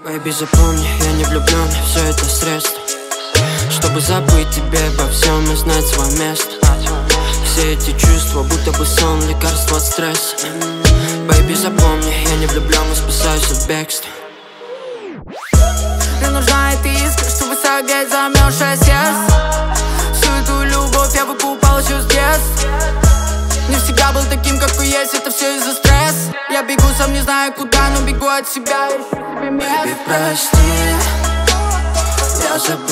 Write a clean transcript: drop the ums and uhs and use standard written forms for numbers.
Baby, запомни, я не влюблен, все это средство, чтобы забыть тебе обо всем и знать свое место. Все эти чувства, будто бы сон, лекарство от стресса. Baby, запомни, я не влюблен, но спасаюсь от бегства. Мне нужна эта искра, чтобы согреть замерзшее сердце. Всю эту любовь я выкупал еще с детства. Не всегда был таким, какой есть, это все из-за стресса. Я бегу, сам не знаю куда, но бегу от себя, ищу себе место. Baby, прости, я забыл